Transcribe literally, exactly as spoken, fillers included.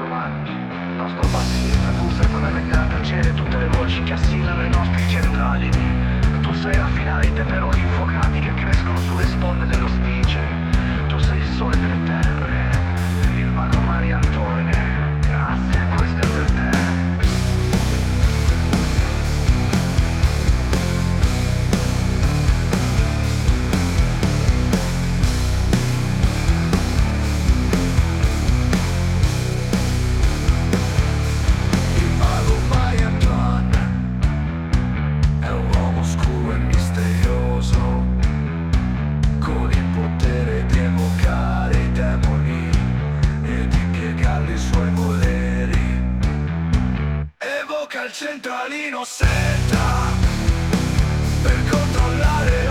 umani. Nostro bassista, tu sei quella legata al cielo, tutte le voci che assillano i nostri centrali. Tu sei la finale, i terrori infuocati che crescono sulle sponde dello Stice. Tu sei il sole delle terre, il mago Maria Antone. Grazie, questo è per te. Il centralino setta per controllare